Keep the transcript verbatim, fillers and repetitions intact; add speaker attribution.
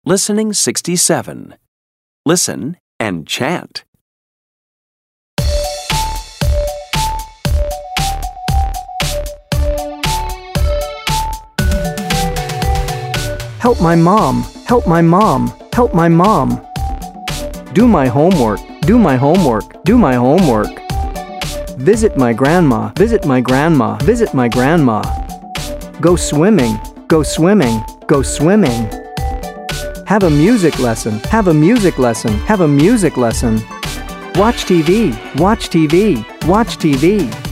Speaker 1: Listening sixty-seven. Listen and chant.
Speaker 2: Help my mom, help my mom, help my mom. Do my homework, do my homework, do my homework. Visit my grandma, visit my grandma, visit my grandma. Go swimming, go swimming, go swimming. Have a music lesson, have a music lesson, have a music lesson. Watch T V, watch T V, watch T V.